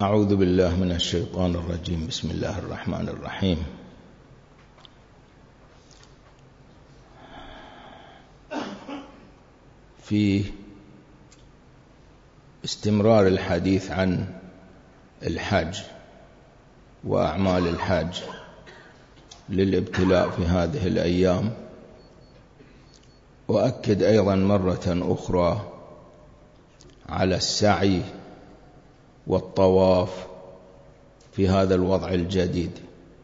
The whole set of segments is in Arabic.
أعوذ بالله من الشيطان الرجيم. بسم الله الرحمن الرحيم. في استمرار الحديث عن الحج وأعمال الحج للابتلاء في هذه الأيام، وأكد أيضا مرة أخرى على السعي والطواف في هذا الوضع الجديد،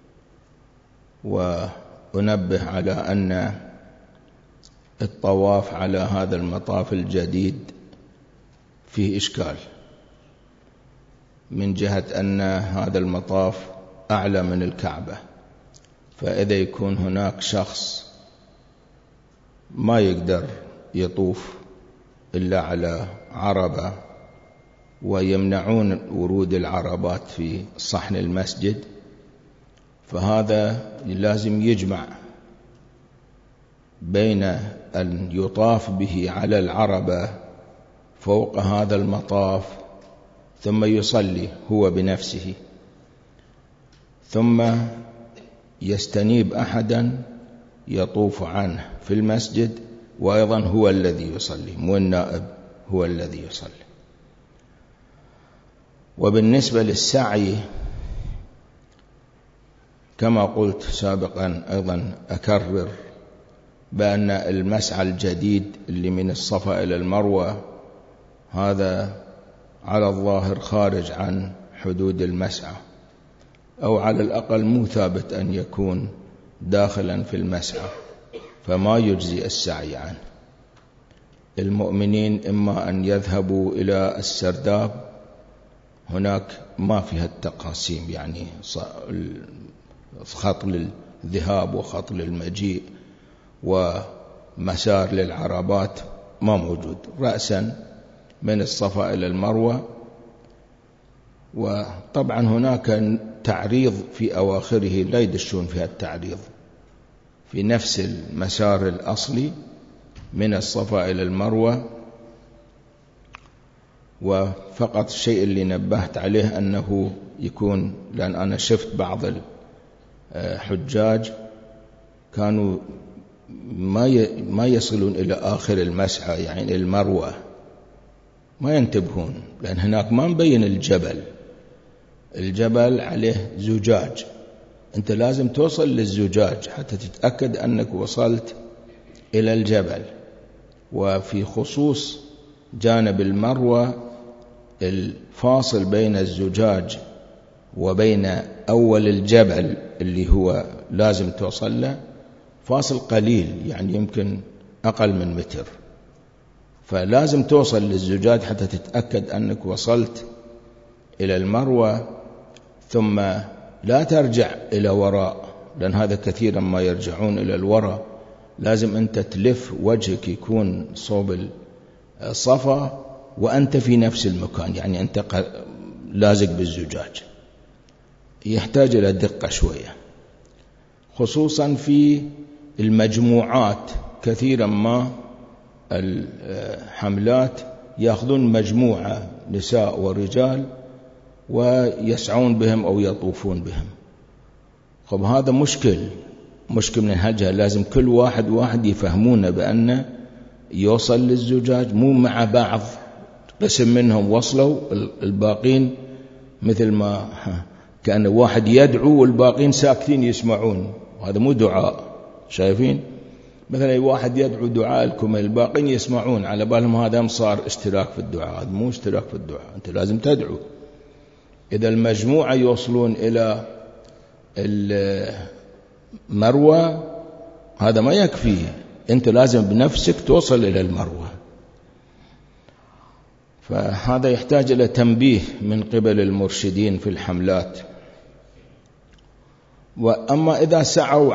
وأنبه على أن الطواف على هذا المطاف الجديد فيه إشكال، من جهة أن هذا المطاف أعلى من الكعبة، فإذا يكون هناك شخص ما يقدر يطوف إلا على عربة ويمنعون ورود العربات في صحن المسجد، فهذا لازم يجمع بين أن يطاف به على العربة فوق هذا المطاف ثم يصلي هو بنفسه، ثم يستنيب أحدا يطوف عنه في المسجد، وأيضا هو الذي يصلي، مو النائب هو الذي يصلي. وبالنسبة للسعي كما قلت سابقا، أيضا أكرر بأن المسعى الجديد اللي من الصفا إلى المروة هذا على الظاهر خارج عن حدود المسعى، أو على الأقل مو ثابت أن يكون داخلا في المسعى، فما يجزي السعي عنه. المؤمنين إما أن يذهبوا إلى السرداب، هناك ما فيها التقاسيم، يعني خط للذهاب وخط للمجيء ومسار للعربات ما موجود، رأسا من الصفا إلى المروة. وطبعا هناك تعريض في أواخره لا يدشون فيها التعريض، في نفس المسار الأصلي من الصفا إلى المروة. وفقط الشيء اللي نبهت عليه أنه يكون، لأن أنا شفت بعض الحجاج كانوا ما يصلون إلى آخر المسعى، يعني المروة ما ينتبهون، لأن هناك ما مبين الجبل عليه زجاج، أنت لازم توصل للزجاج حتى تتأكد أنك وصلت إلى الجبل. وفي خصوص جانب المروة الفاصل بين الزجاج وبين أول الجبل اللي هو لازم توصل له فاصل قليل، يعني يمكن أقل من متر، فلازم توصل للزجاج حتى تتأكد أنك وصلت إلى المروة، ثم لا ترجع إلى وراء، لأن هذا كثيرا ما يرجعون إلى الوراء. لازم أنت تلف وجهك يكون صوب الصفا وأنت في نفس المكان، يعني أنت لازق بالزجاج. يحتاج إلى دقة شوية، خصوصا في المجموعات. كثيرا ما الحملات يأخذون مجموعة نساء ورجال ويسعون بهم أو يطوفون بهم. طب هذا مشكل من هالجهة، لازم كل واحد يفهمونه بأنه يوصل للزجاج، مو مع بعض قسم منهم وصلوا الباقين مثل ما كأن واحد يدعو والباقين ساكتين يسمعون، وهذا مو دعاء. شايفين مثلا واحد يدعو دعاء لكم، الباقين يسمعون على بالهم هذا صار اشتراك في الدعاء، هذا مو اشتراك في الدعاء، أنت لازم تدعو. إذا المجموعة يوصلون إلى المروة هذا ما يكفي، أنت لازم بنفسك توصل إلى المروة، فهذا يحتاج إلى تنبيه من قبل المرشدين في الحملات. وأما إذا سعوا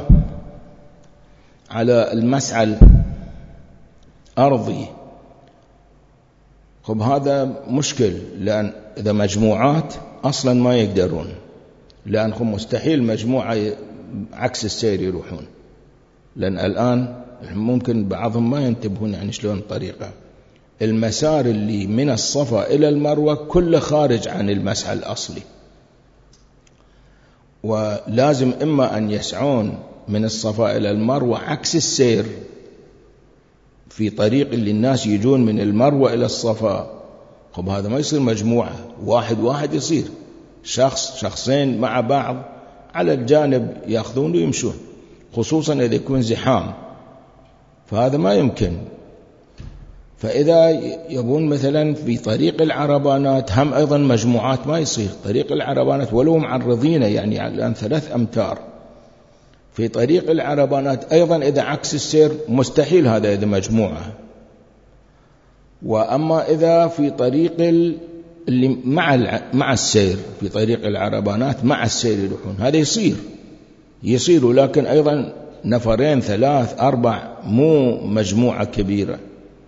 على المسعى الأرضي، طب هذا مشكل، لأن إذا مجموعات أصلا ما يقدرون، لأنهم مستحيل مجموعة عكس السير يروحون، لأن الآن ممكن بعضهم ما ينتبهون يعني شلون الطريقة. المسار اللي من الصفا إلى المروة كله خارج عن المسعى الأصلي، ولازم إما أن يسعون من الصفا إلى المروة عكس السير في طريق اللي الناس يجون من المروة إلى الصفا. خب هذا ما يصير مجموعة، واحد يصير شخصين مع بعض على الجانب يأخذون ويمشون، خصوصا إذا يكون زحام، فهذا ما يمكن. فإذا يبون مثلا في طريق العربانات هم أيضا مجموعات ما يصير. طريق العربانات ولو معرضين يعني الآن 3 أمتار في طريق العربانات أيضا إذا عكس السير مستحيل هذا إذا مجموعة. وأما إذا في طريق اللي مع السير في طريق العربانات مع السير يروحون، هذا يصير لكن أيضا 2 3 4 مو مجموعة كبيرة.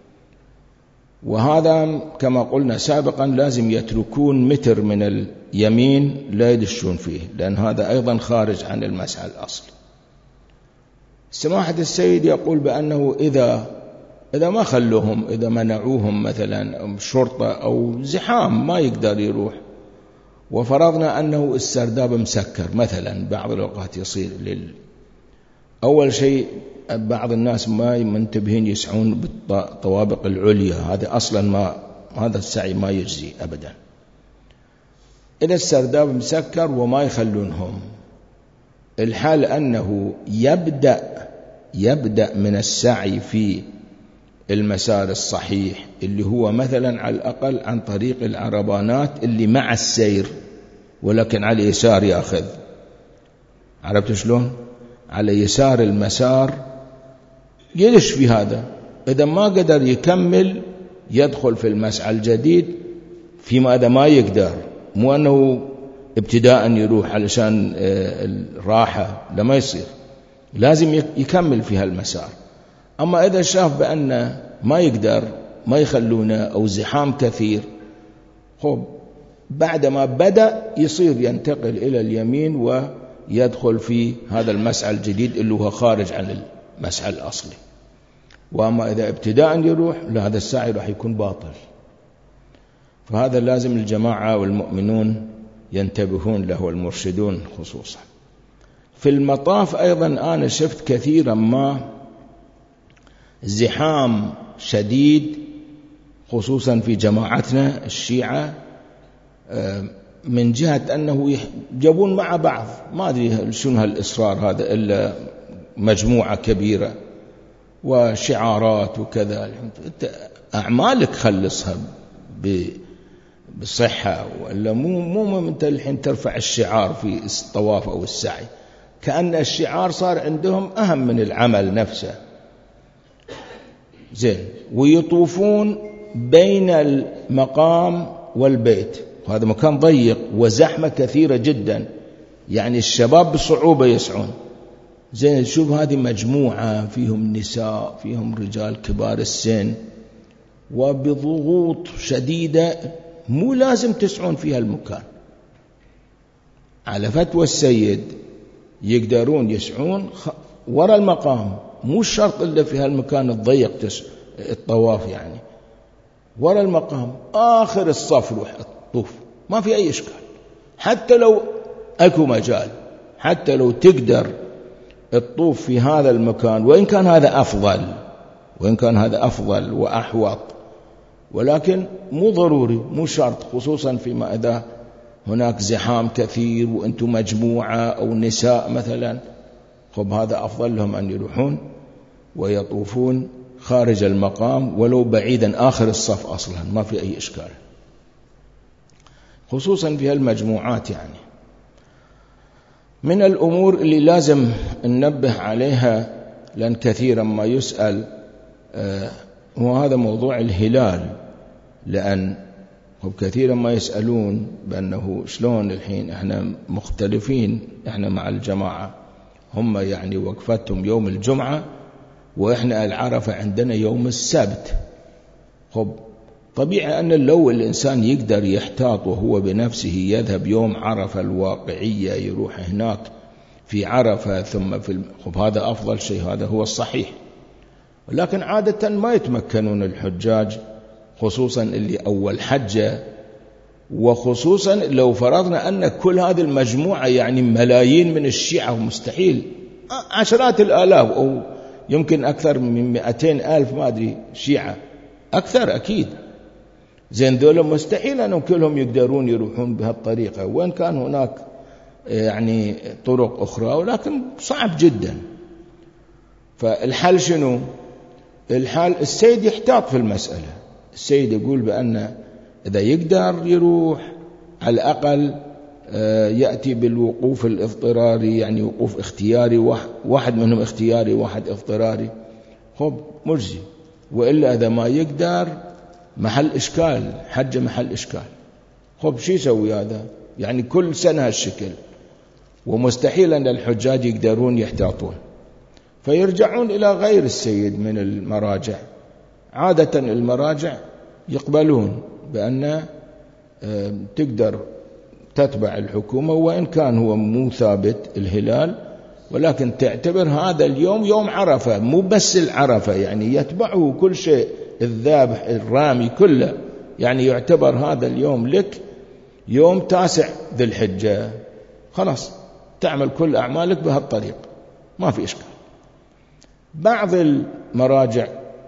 وهذا كما قلنا سابقا لازم يتركون متر من اليمين لا يدشون فيه، لأن هذا أيضا خارج عن المسعى الأصلي. سماحة السيد يقول بأنه إذا ما خلوهم، إذا منعوهم مثلا شرطة أو زحام ما يقدر يروح، وفرضنا أنه السرداب مسكر مثلا، بعض الأوقات يصير أول شيء بعض الناس ما منتبهين يسعون بالطوابق العليا، هذا أصلا هذا السعي ما يجزي أبدا. إذا السرداب مسكر وما يخلونهم، الحال أنه يبدأ من السعي في المسار الصحيح اللي هو مثلا على الأقل عن طريق العربانات اللي مع السير، ولكن على اليسار يأخذ. عرفت شلون؟ على يسار المسار يدش في هذا. إذا ما قدر يكمل يدخل في المسعى الجديد، فيما إذا ما يقدر، مو أنه ابتداء يروح علشان الراحة، لما يصير، لازم يكمل في هالمسار. أما إذا شاف بأن ما يقدر ما يخلونه أو زحام كثير، خب بعدما بدأ يصير ينتقل إلى اليمين ويدخل في هذا المسعى الجديد اللي هو خارج عن المسعى الأصلي. وأما إذا ابتداء يروح لهذا السعي راح يكون باطل. فهذا لازم الجماعة والمؤمنون ينتبهون له والمرشدون خصوصا. في المطاف أيضا أنا شفت كثيرا ما زحام شديد، خصوصا في جماعتنا الشيعة، من جهة أنه يجبون مع بعض، ما أدري شنو هالإصرار هذا، إلا مجموعة كبيرة وشعارات وكذا. أعمالك خلصها بصحة، ولا مو أنت الحين ترفع الشعار في الطواف أو السعي، كأن الشعار صار عندهم أهم من العمل نفسه. زين، ويطوفون بين المقام والبيت، وهذا مكان ضيق وزحمة كثيرة جدا، يعني الشباب بصعوبة يسعون. زين، شوف هذه مجموعة فيهم نساء فيهم رجال كبار السن، وبضغوط شديدة مو لازم تسعون في هالمكان. على فتوى السيد يقدرون يسعون وراء المقام، مو شرط إلا في هالمكان الضيق الطواف، يعني وراء المقام آخر الصف روح الطوف، ما في أي إشكال. حتى لو أكو مجال، حتى لو تقدر الطوف في هذا المكان، وإن كان هذا أفضل وأحوط، ولكن مو ضروري، مو شرط، خصوصا فيما إذا هناك زحام كثير وأنتم مجموعة أو نساء مثلا. خب هذا أفضل لهم أن يروحون ويطوفون خارج المقام ولو بعيدا آخر الصف أصلا، ما في أي إشكال، خصوصا في هالمجموعات. يعني من الأمور اللي لازم ننبه عليها، لأن كثيرا ما يسأل، وهذا موضوع الهلال، لأن كثيرا ما يسألون بأنه شلون الحين احنا مختلفين، احنا مع الجماعة، هم يعني وقفتهم يوم الجمعة وإحنا العرفة عندنا يوم السبت. خب طبيعي أن لو الإنسان يقدر يحتاط وهو بنفسه يذهب يوم عرفة الواقعية، يروح هناك في عرفة ثم خب هذا أفضل شيء، هذا هو الصحيح. لكن عادة ما يتمكنون الحجاج خصوصا اللي أول حجة، وخصوصا لو فرضنا أن كل هذه المجموعة يعني ملايين من الشيعة، ومستحيل عشرات الآلاف أو يمكن أكثر من 200,000 ما أدري شيعة، أكثر أكيد، زين ذولا مستحيل أنهم كلهم يقدرون يروحون بهالطريقة، وإن كان هناك يعني طرق أخرى، ولكن صعب جدا. فالحل شنو؟ الحل السيد يحتاط في المسألة. السيد يقول بأن إذا يقدر يروح على الأقل يأتي بالوقوف الاضطراري، يعني وقوف اختياري، واحد منهم اختياري واحد اضطراري، خب مجزي. وإلا إذا ما يقدر محل إشكال، حج محل إشكال، خب شو يسوي هذا؟ يعني كل سنة هالشكل، ومستحيل أن الحجاج يقدرون يحتاطون، فيرجعون إلى غير السيد من المراجع. عادة المراجع يقبلون بأن تقدر تتبع الحكومة، وإن كان هو مو ثابت الهلال، ولكن تعتبر هذا اليوم يوم عرفة، مو بس العرفة، يعني يتبعه كل شيء، الذابح الرامي كله، يعني يعتبر هذا اليوم لك يوم 9 ذي الحجة، خلاص تعمل كل أعمالك بهالطريق، ما في إشكال. بعض المراجع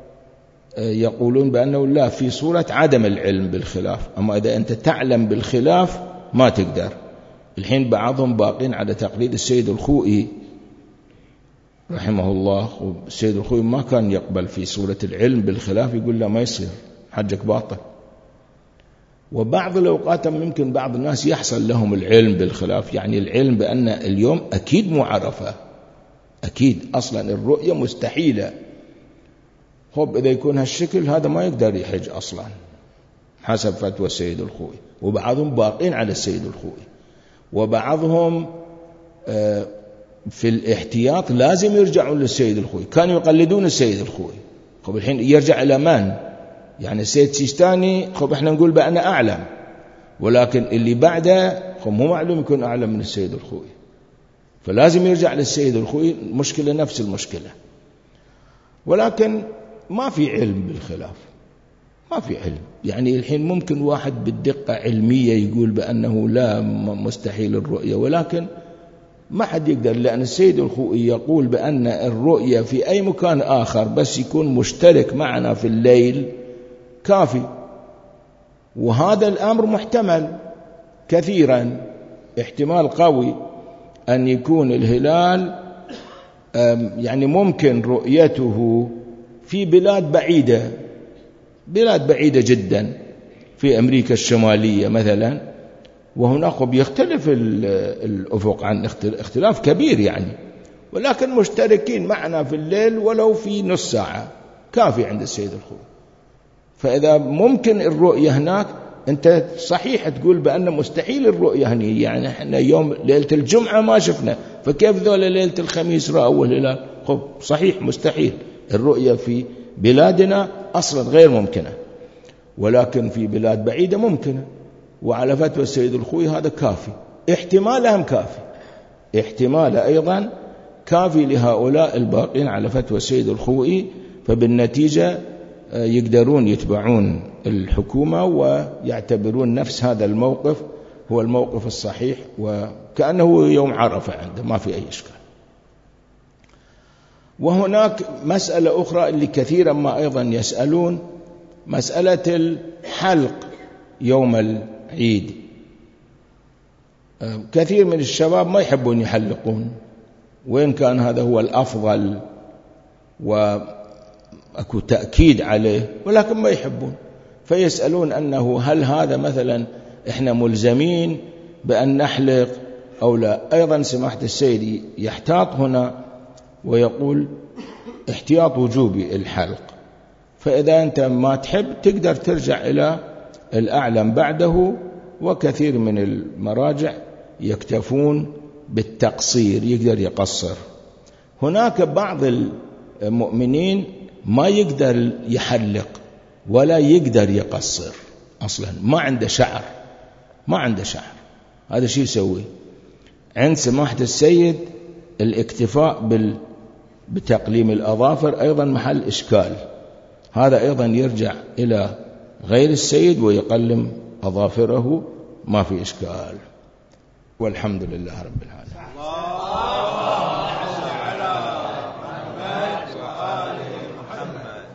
يقولون بأنه لا، في صورة عدم العلم بالخلاف، أما إذا أنت تعلم بالخلاف ما تقدر. الحين بعضهم باقين على تقليد السيد الخوئي رحمه الله، والسيد الخوئي ما كان يقبل في صورة العلم بالخلاف، يقول لا ما يصير، حجك باطل. وبعض الأوقات ممكن بعض الناس يحصل لهم العلم بالخلاف، يعني العلم بأن اليوم أكيد مو عرفة، أكيد أصلا الرؤية مستحيلة، خب إذا يكون هالشكل هذا ما يقدر يحج أصلا حسب فتوى السيد الخوئي. وبعضهم باقين على السيد الخوئي، وبعضهم في الاحتياط لازم يرجعون للسيد الخوئي، كانوا يقلدون السيد الخوئي، خب الحين يرجع إلى من؟ يعني السيد سيستاني خب احنا نقول بأنه أعلم، ولكن اللي بعده خب مو معلوم يكون أعلم من السيد الخوئي، فلازم يرجع للسيد الخوئي. مشكلة نفس المشكلة، ولكن ما في علم بالخلاف، ما في علم. يعني الحين ممكن واحد بالدقة علمية يقول بأنه لا مستحيل الرؤية، ولكن ما حد يقدر، لأن السيد الخوئي يقول بأن الرؤية في أي مكان آخر بس يكون مشترك معنا في الليل كافي، وهذا الأمر محتمل كثيرا، احتمال قوي أن يكون الهلال يعني ممكن رؤيته في بلاد بعيدة، بلاد بعيدة جدا في أمريكا الشمالية مثلا، وهناك بيختلف الأفق عن اختلاف كبير يعني، ولكن مشتركين معنا في الليل ولو في نص ساعة كافي عند السيد الخوئي. فإذا ممكن الرؤية هناك، أنت صحيح تقول بأن مستحيل الرؤية هني، يعني احنا يوم ليلة الجمعة ما شفنا، فكيف ذولا ليلة الخميس رأوا الهلال؟ خب صحيح مستحيل، الرؤية في بلادنا أصلا غير ممكنة، ولكن في بلاد بعيدة ممكنة، وعلى فتوى السيد الخوئي هذا كافي، احتمالهم كافي، احتمال أيضا كافي لهؤلاء الباقين على فتوى السيد الخوئي. فبالنتيجة يقدرون يتبعون الحكومة ويعتبرون نفس هذا الموقف هو الموقف الصحيح، وكأنه يوم عرفة عنده، ما في أي إشكال. وهناك مسألة أخرى اللي كثيرا ما أيضا يسألون، مسألة الحلق يوم العيد. كثير من الشباب ما يحبون يحلقون، وإن كان هذا هو الأفضل وأكو تأكيد عليه، ولكن ما يحبون، فيسألون أنه هل هذا مثلا إحنا ملزمين بأن نحلق أو لا؟ أيضا سماحة السيد يحتاط هنا ويقول احتياط وجوبي الحلق، فإذا أنت ما تحب تقدر ترجع إلى الأعلم بعده. وكثير من المراجع يكتفون بالتقصير، يقدر يقصر. هناك بعض المؤمنين ما يقدر يحلق ولا يقدر يقصر أصلا، ما عنده شعر، ما عنده شعر، هذا شيء يسوي؟ عند سماحة السيد الاكتفاء بتقليم الأظافر أيضا محل إشكال، هذا أيضا يرجع إلى غير السيد ويقلم أظافره، ما في إشكال، والحمد لله رب العالمين.